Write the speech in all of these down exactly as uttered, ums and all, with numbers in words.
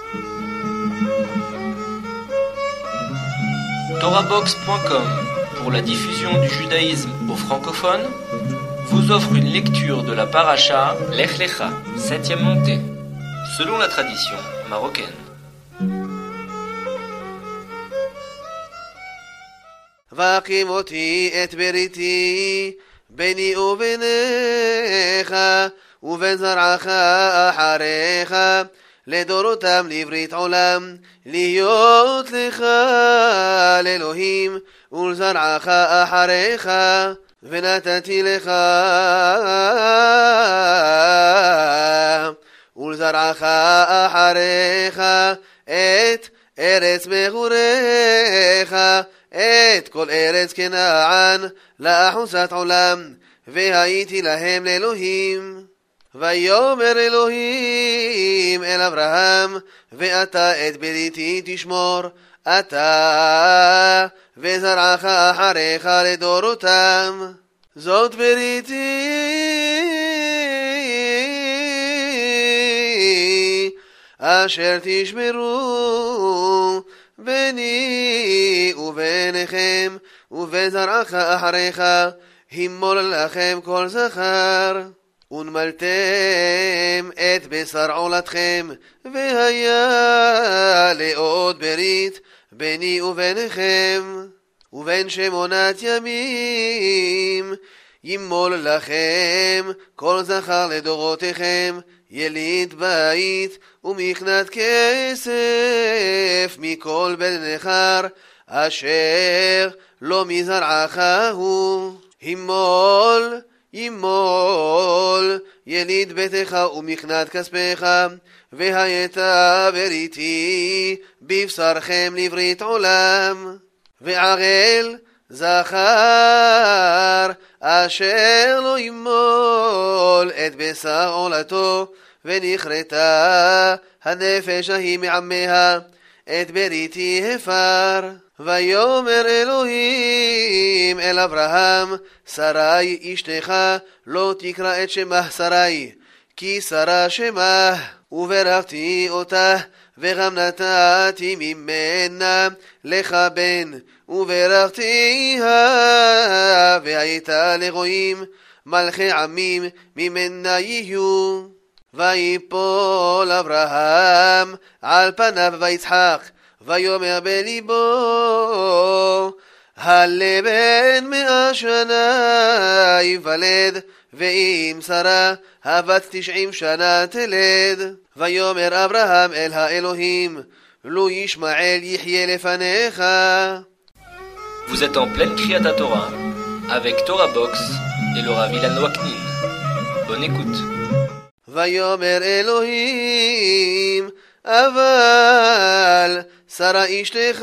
Torabox point com, pour la diffusion du judaïsme aux francophones, vous offre une lecture de la paracha Lech Lecha, septième montée, selon la tradition marocaine. והקים אותי את בריתי ביני וביניך ובין זרעך אחריך לדורותם לברית עולם להיות לך לאלוהים ולזרעך אחריך ונתתי לך ולזרעך אחריך את ארץ מגוריך את כל ארץ כנען לאחוזת עולם והייתי להם לאלוהים. ויאמר אלוהים אל אברהם ואתה את בריתי תשמור אתה וזרעך אחריך לדורותם זאת בריתי אשר תשמרו ביני וביניכם ובזרעך אחריך הימול לכם כל זכר ונמלתם את בשר עולתכם והיה לעוד ברית ביני וביניכם ובין שמונת ימים ימול לכם כל זכר לדורותיכם יליד בית ומכנת כסף מכל בן נכר אשר לא מזרעך הוא הימול ימול יליד ביתך ומכנת כספך והייתה בריתי בבשרכם לברית עולם ועגל זכר אשר לא ימול את בשר עולתו ונכרתה הנפש ההיא מעמיה את בריתי הפר. ויאמר אלוהים אל אברהם שרי אשתך לא תקרא את שמה שרי כי שרה שמה וברכתי אותה וגם נתתי ממנה לך בן וברכתיה והייתה לגויים מלכי עמים ממנה יהיו. ויפול אברהם על פניו ויצחק ויאמר בליבו הלבן מאה שנה יוולד ואם שרה הבת תשעים שנה תלד. ויאמר אברהם אל האלוהים לו ישמעאל יחיה לפניך. Vous êtes en pleine Kriyat Torah avec Torabox et le Rav Ilan Waknin. Bonne écoute. ויאמר אלוהים אבל שרה אשתך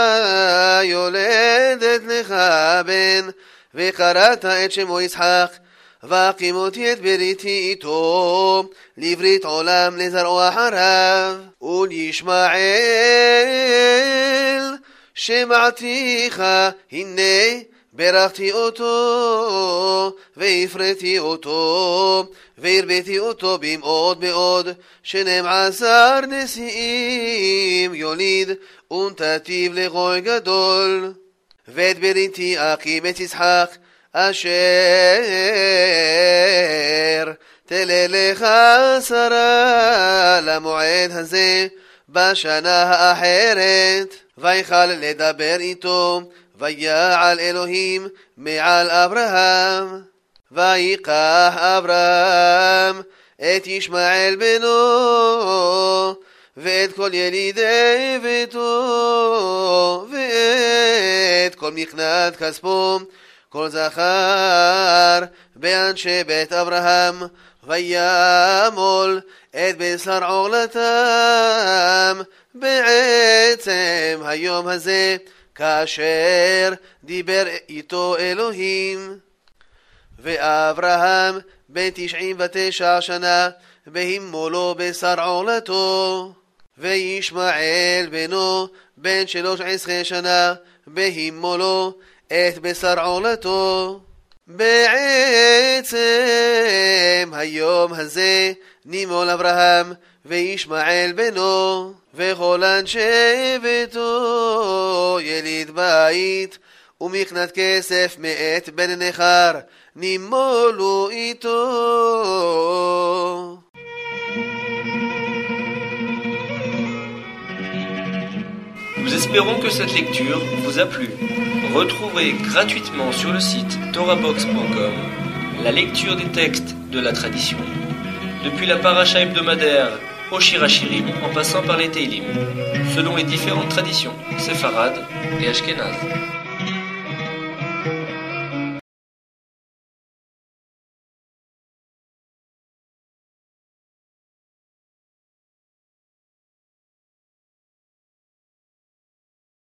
יולדת לך בן וקראת את שמו יצחק והקים אותי את בריתי איתו לברית עולם לזרעו אחריו ולישמעאל שמעתיך הנה ברכתי אותו והפרתי אותו והרביתי אותו במאוד מאוד שנים עשר נשיאים יוליד ונתתיו לגוי גדול ואת בריתי אקים את יצחק אשר תלה לך שרה למועד הזה בשנה האחרת. ויכל לדבר איתו ויעל אלוהים מעל אברהם ויקח אברהם את ישמעאל בנו ואת כל ילידי ביתו ואת כל מכנת כספו כל זכר באנשי בית אברהם וימול את בשר עולתם בעצם היום הזה כאשר דיבר איתו אלוהים. ואברהם בן תשעים ותשע שנה בהימולו בשר עולתו וישמעאל בנו בן שלוש עשרה שנה בהימולו את בשר עולתו. בעצם היום הזה נימול אברהם וישמעאל בנו, וכל אנשי ביתו, יליד בית, ומקנת כסף מאת בן נכר, נימולו איתו. Nous espérons que cette lecture vous a plu. Retrouvez gratuitement sur le site torahbox point com la lecture des textes de la tradition, depuis la paracha hebdomadaire au Shirachirim en passant par les Teilim, selon les différentes traditions séfarades et ashkénazes.